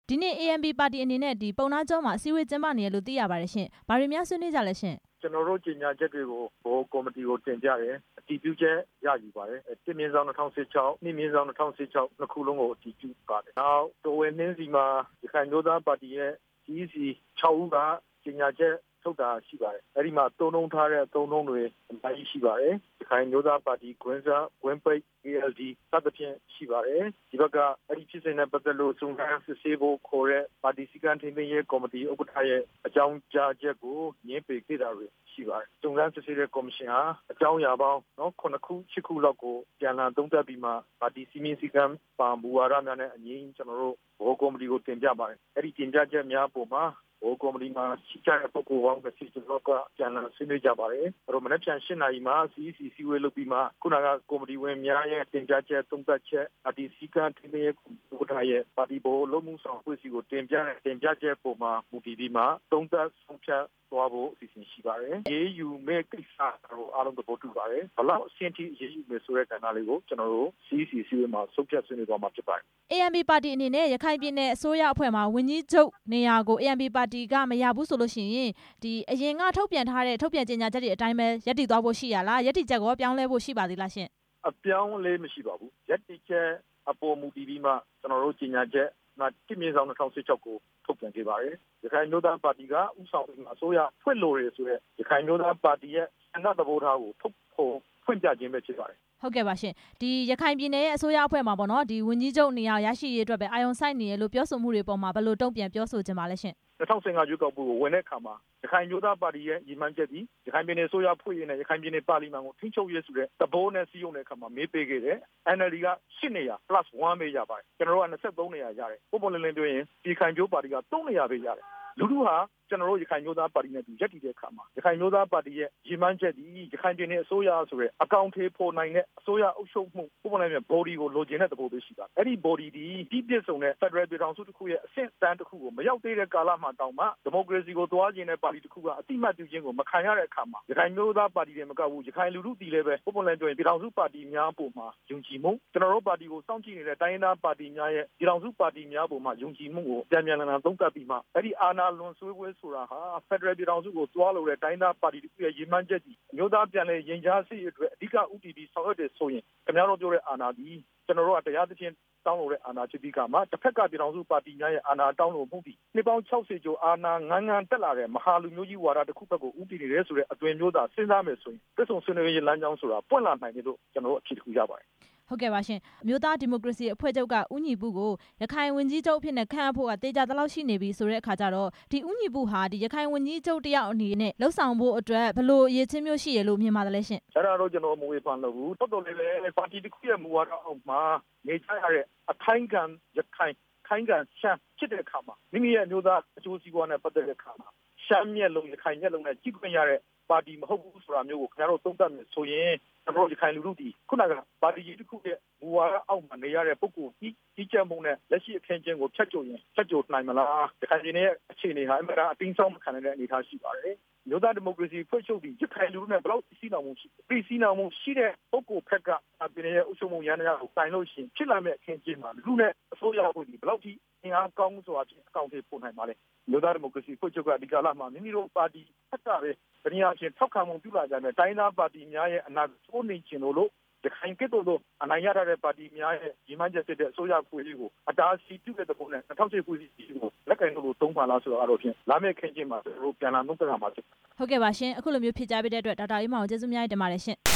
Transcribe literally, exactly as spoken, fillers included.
ဒီနေ့ အေ အမ် ပီ ပါတီအနေနဲ့ဒီပုံနာကျောင်းမှာအစည်းအဝေးကျင်းပနေရလို့သိရပါတယ်ရှင်။ဘာတွေများဆွေးနွေးကြလဲရှင်။ကျွန်တော်တို့ကြေညာချက်တွေကိုဘောကော်မတီကိုတင်ပြတယ်။အတည်ပြုချက်ရယူပါတယ်။တစ်မြင်းဆောင်၂၀၁၆နှစ်မြင်းဆောင်၂၀၁၆နှစ်ခုလုံးကိုအတည်ပြုပါတယ်။နောက်တော်ဝင်နှင်းစီမှာရခိုင်မျိုးသားပါတီရဲ့ စီ အီ စီ ၆ ဦးကကြေညာချက်ထုတ်တာရှိပါတယ်။အဲဒီမှာသုံးနှုန်းထားတဲ့သုံးနှုန်းတွေအများကြီးရှိပါတယ်။ရခိုင်မျိုးသားပါတီဂွင်းစားဂွင်းပိတ် အေ အယ် ဒီ စသဖြင့်ရှိပါတယ်။ဒီဘက်ကအဲဒီဖြစ်စဉ်နဲ့ပတ်သက်လို့စုံစမ်းစစ်ဆေးဖို့ခေါ်တဲ့ပါတီစည်းကမ်းထိန်းသိမ်းရေးကော်မတီဥက္ကဋ္ဌရဲ့အကြောင်းကြားချက်ကိုငြင်းပယ်ခဲ့တာတွေရှိပါတယ်။စုံစမ်းစစ်ဆေးတဲ့ကော်မရှင်ဟာအကြောင်းအရာပေါင်းနော်ခုနှစ်ခုရှစ်ခုလောက်ကိုပြန်လည်သုံးသပ်ပြီးမှပါတီစည်းမျဉ်းစည်းကမ်းပါမူဝါဒများနဲ့အညီကျွန်တော်တို့ဘောကော်မတီကိုတင်ပြပါတယ်။အဲဒီတင်ပြချက်များပုံမှာဟိုကော်မတီမှာရှိကြတဲ့ပုဂ္ဂိုလ်ပေါင်းတစ်စီကျွန်တော်ကပြန်လာဆွေးနွေးကြပါတယ်။အဲ့တော့မနေ့ပြန်ရှင်းနာရီမှာ စီ အီ စီ စီဝေးလုပ်ပြီးမှခုနကကော်မတီဝင်များရဲ့တင်ပြချက်သုံးသပ်ချက်အဒီစီကံတင်တဲ့ဥက္ကဋ္ဌရဲ့ပါတီဘောလုံးမှုဆောင်ဖွဲ့စည်းကိုတင်ပြတဲ့တင်ပြချက်ပုံမှာမူတည်ပြီးမှသုံးသပ်ဆုံးဖြတ်သွားဖို့အစီအစဉ်ရှိပါတယ်။ရေးယူမဲ့ကိစ္စတော့အားလုံးသဘောတူပါတယ်။ဘလောက်အဆင့်ထိရေးယူမယ်ဆိုတဲ့ကဏ္ဍလေးကိုကျွန်တော်တို့ စီ အီ စီ စီဝေးမှာဆုံးဖြတ်ဆွေးနွေးသွားမှာဖြစ်ပါတယ်။ အေ အမ် ပီ ပါတီအနေနဲ့ရခိုင်ပြည်နယ်အစိုးရအဖွဲ့မှာဝန်ကြီးချုပ်နေရာကို အေ အမ် ပီ ပါတီကမရဘူးဆိုလို့ရှိရင်ဒီအရင်ကထုတ်ပြန်ထားတဲ့ထုတ်ပြန်ကြေညာချက်တွေအတိုင်းပဲရပ်တည်သွားဖို့ရှိရလားရပ်တည်ချက်ကိုပြောင်းလဲဖို့ရှိပါသေးလားရှင်။အပြောင်းလဲမရှိပါဘူး။ရပ်တည်ချက်အပေါ်မူတည်ပြီးမှကျွန်တော်တို့ကြေညာချက်တစ်မြင်းဆောင်၂၀၁၆ကိုထုတ်ပြန်ခဲ့ပါတယ်။ရခိုင်မျိုးသားပါတီကဥဆောင်ပြီးအစိုးရဖွဲ့လို့ရဆိုတဲ့ရခိုင်မျိုးသားပါတီရဲ့ဆန္ဒသဘောထားကိုထုတ်ဖို့ဖွင့်ပြခြင်းပဲဖြစ်ပါတယ်။ဟုတ်ကဲ့ပါရှင်ဒီရခိုင်ပြည်နယ်ရဲ့အစိုးရအဖွဲ့မှာပေါ့နော်ဒီဝန်ကြီးချုပ်နေရာရရှိရေးအတွက်ပဲအာရုံစိုက်နေရလို့ပြောဆိုမှုတွေပေါ်မှာဘယ်လိုတုံ့ပြန်ပြောဆိုခြင်းပါလဲရှင်။၂၀၁၅ရွေးကောက်ပွဲကိုဝင်တဲ့အခါမှာရခိုင်မျိုးသားပါတီရဲ့ရည်မှန်းချက်ဒီရခိုင်ပြည်နယ်အစိုးရဖွဲ့ရင်းနဲ့ရခိုင်ပြည်နယ်ပါလီမန်ကိုထိန်းချုပ်ရေးဆိုတဲ့သဘောနဲ့စည်းရုံးတဲ့အခါမှာမေးပေးခဲ့တယ်။ အန် အယ် ဒီ က၈နေရာ plus တစ်ပဲရပါတယ်။ကျွန်တော်တို့က၂၃နေရာရတယ်။ပုံပေါ်လင်းလင်းပြောရင်ဒီခိုင်ကျိုးပါတီက၃နေရာပဲရတယ်။လူထုဟာကျွန်တော်တို့ရခိုင်မျိုးသားပါတီနဲ့တူရပ်တည်တဲ့အခါမှာရခိုင်မျိုးသားပါတီရဲ့ရည်မှန်းချက်ဒီရခိုင်ပြည်နယ်အစိုးရဆိုတဲ့အကောင့်ထေဖော်နိုင်တဲ့အစိုးရအုပ်ချုပ်မှုပုံပေါ်လင်းလင်း body ကိုလိုချင်တဲ့သဘောပဲရှိတာ။အဲ့ဒီ body ဒီဒီပြည့်စုံတဲ့ Federal ပြည်ထောင်စုတစ်ခုရဲ့အဆင့်အတန်းတစ်ခုကိုမရောက်သေးတဲ့ကာလမှာတောင်မှဒီမိုကရေစီကိုသွားခြင်းတဲ့ပါတီတစ်ခုကအတိမတ်ပြုခြင်းကိုမခံရတဲ့အခါမှာရခိုင်မျိုးသားပါတီတွေမကဘူးရခိုင်လူထုတည်လည်းပဲပုံပေါ်လင်းပြောရင်ပြည်ထောင်စုပါတီများပုံမှာယုံကြည်မှုကျွန်တော်တို့ပါတီကိုစောင့်ကြည့်နေတဲ့တိုင်းရင်းသားပါတီများရဲ့ပြည်ထောင်စုပါတီများပုံမှာယုံကြည်မှုကိုပြန်ပြန်လည်လည်သုံးသပ်ပြီးမှအဲ့ဒီအာဏာလွန်ဆွေးပွဲဆိုတာဟာဖက်ဒရယ်ပြည်ထောင်စုကိုသွားလို့တဲ့တိုင်းသားပါတီတွေရဲ့ရည်မှန်းချက်ကြီးအမျိုးသားပြန်လည်ရင်ကြားစစ်ရေးအတွက်အဓိကဦးတည်ပြီးဆောင်ရွက်တယ်ဆိုရင်ခင်ဗျားတို့ပြောတဲ့အာဏာဒီကျွန်တော်တို့ကတရားသဖြင့်တောင်းလို့တဲ့အာဏာဖြစ်ပြီးကမှတစ်ဖက်ကပြည်ထောင်စုပါတီများရဲ့အာဏာတောင်းလို့မှုပြီးနှစ်ပေါင်း၆၀ကျော်အာဏာငန်းငန်းတက်လာတဲ့မဟာလူမျိုးကြီးဝါဒတစ်ခုဘက်ကိုဦးတည်နေတယ်ဆိုတဲ့အသွင်မျိုးသားစဉ်းစားမယ်ဆိုရင်ပြည်စုံဆွေးနွေးရေးလမ်းကြောင်းဆိုတာပွင့်လာနိုင်တယ်လို့ကျွန်တော်တို့အဖြစ်တစ်ခုရပါတယ်ဟုတ်ကဲ့ပါရှင်အမျိုးသားဒီမိုကရေစီအဖွဲ့ချုပ်ကဦးညီပုကိုရခိုင်ဝန်ကြီးချုပ်အဖြစ်နဲ့ခန့်အပ်ဖို့ကတေချာတလောက်ရှိနေပြီဆိုတဲ့အခါကျတော့ဒီဦးညီပုဟာဒီရခိုင်ဝန်ကြီးချုပ်တယောက်အနေနဲ့လှုပ်ဆောင်ဖို့အတွက်ဘယ်လိုအရေးချင်းမျိုးရှိရလို့မြင်ပါတယ်လဲရှင်အဲ့ဒါတော့ကျွန်တော်မဝေဖန်လို့ဘူးတော်တော်လေးပဲပါတီတစ်ခုရဲ့မူဝါဒအောက်မှာနေကြရတဲ့အခိုင်ခံရခိုင်ခိုင်ခံရှမ်းဖြစ်တဲ့အခါမှာမိမိရဲ့အမျိုးသားအကျိုးစီးပွားနဲ့ပတ်သက်တဲ့အခါမှာရှမ်းမျက်လုံးရခိုင်မျက်လုံးနဲ့ကြည့်ခွင့်ရတဲ့ပါတီမဟုတ်ဘူးဆိုတာမျိုးကိုခင်ဗျားတို့သုံးသပ်မယ်ဆိုရင်ကျွန်တော်တို့ရခိုင်လူထုဒီခုနကပါတီကြီးတစ်ခုရဲ့မူဝါဒအောက်မှာနေရတဲ့ပုဂ္ဂိုလ်ကြီးကြီးကျယ်မှုနဲ့လက်ရှိအခင်းကျင်းကိုဖြတ်ကျော်ရင်ဖြတ်ကျော်နိုင်မလားရခိုင်ပြည်နယ်ရဲ့အခြေအနေဟာအမှန်တရားအတင်းဆောင်မခံနိုင်တဲ့အနေအထားရှိပါတယ်မျိုးသားဒီမိုကရေစီဖွဲ့ချုပ်ပြီးရခိုင်လူထုနဲ့ဘယ်လောက်စီးနှောင်မှုရှိပြီးစီးနှောင်မှုရှိတဲ့ပုဂ္ဂိုလ်ဖက်ကပြည်နယ်ရဲ့အုပ်ချုပ်မှုရန်တရားကိုတိုင်လို့ရှိရင်ဖြစ်လာမဲ့အခင်းကျင်းမှာလူနဲ့အစိုးရအဖွဲ့ဒီဘယ်လောက်ထိအင်အားကောင်းစွာဖြင့်အကောင့်တွေပို့နိုင်ပါလဲမျိုးသားဒီမိုကရေစီဖွဲ့ချုပ်ကဒီကာလမှာမိမိတို့ပါတီဖက်ကပဲတနည်းအားဖြင့်ထောက်ခံမှုပြုလာကြတဲ့တိုင်းသားပါတီများရဲ့အနာဂတ်ကိုနေချင်လို့ရခိုင်ကစ်တို့တို့အနိုင်ရတဲ့ပါတီများရဲ့ညီမချက်ဖြစ်တဲ့အစိုးရဖွဲ့လေးကိုအတားဆီးပြုတဲ့တပုံနဲ့၂၀၁၈ဖွဲ့စည်းကိုလက်ကင်တို့သုံးပါလားဆိုတော့အတော့ဖြင့်လာမယ့်ခင်းချင်းမှာတို့ပြန်လာနှုတ်သက်မှာဖြစ်ဟုတ်ကဲ့ပါရှင်အခုလိုမျိုးဖြည့်ကြားပေးတဲ့အတွက်ဒေါက်တာအေးမောင်ကျေးဇူးများတင်ပါတယ်ရှင်